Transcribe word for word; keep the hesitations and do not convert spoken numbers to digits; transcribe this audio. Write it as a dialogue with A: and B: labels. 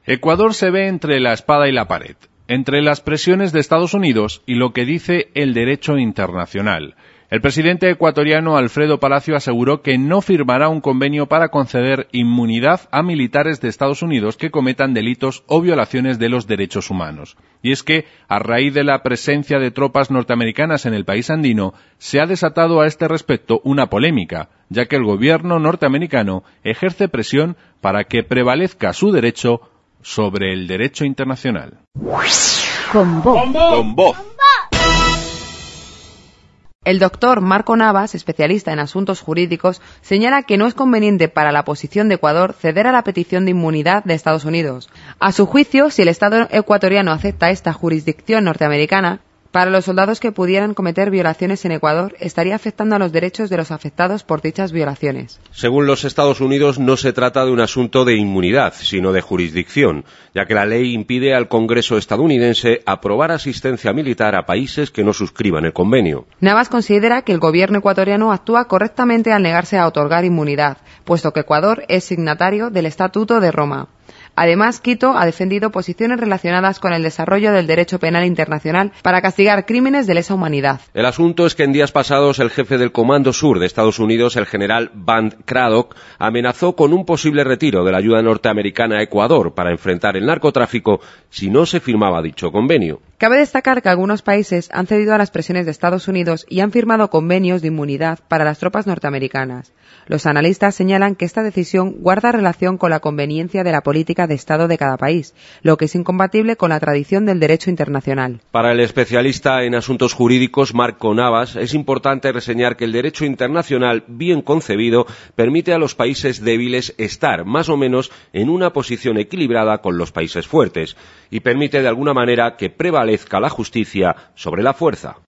A: Ecuador se ve entre la espada y la pared, entre las presiones de Estados Unidos y lo que dice el derecho internacional. El presidente ecuatoriano Alfredo Palacio aseguró que no firmará un convenio para conceder inmunidad a militares de Estados Unidos que cometan delitos o violaciones de los derechos humanos. Y es que, a raíz de la presencia de tropas norteamericanas en el país andino, se ha desatado a este respecto una polémica, ya que el gobierno norteamericano ejerce presión para que prevalezca su derecho sobre el derecho internacional.
B: Con voz.
A: Con voz.
B: El doctor Marco Navas, especialista en asuntos jurídicos, señala que no es conveniente para la posición de Ecuador ceder a la petición de inmunidad de Estados Unidos. A su juicio, si el Estado ecuatoriano acepta esta jurisdicción norteamericana, para los soldados que pudieran cometer violaciones en Ecuador, estaría afectando a los derechos de los afectados por dichas violaciones.
C: Según los Estados Unidos, no se trata de un asunto de inmunidad, sino de jurisdicción, ya que la ley impide al Congreso estadounidense aprobar asistencia militar a países que no suscriban el convenio.
B: Navas considera que el gobierno ecuatoriano actúa correctamente al negarse a otorgar inmunidad, puesto que Ecuador es signatario del Estatuto de Roma. Además, Quito ha defendido posiciones relacionadas con el desarrollo del derecho penal internacional para castigar crímenes de lesa humanidad.
C: El asunto es que en días pasados el jefe del Comando Sur de Estados Unidos, el general Van Craddock, amenazó con un posible retiro de la ayuda norteamericana a Ecuador para enfrentar el narcotráfico si no se firmaba dicho convenio.
B: Cabe destacar que algunos países han cedido a las presiones de Estados Unidos y han firmado convenios de inmunidad para las tropas norteamericanas. Los analistas señalan que esta decisión guarda relación con la conveniencia de la política de Estado de cada país, lo que es incompatible con la tradición del derecho internacional.
C: Para el especialista en asuntos jurídicos Marco Navas, es importante reseñar que el derecho internacional, bien concebido, permite a los países débiles estar más o menos en una posición equilibrada con los países fuertes y permite de alguna manera que prevalezca la justicia sobre la fuerza.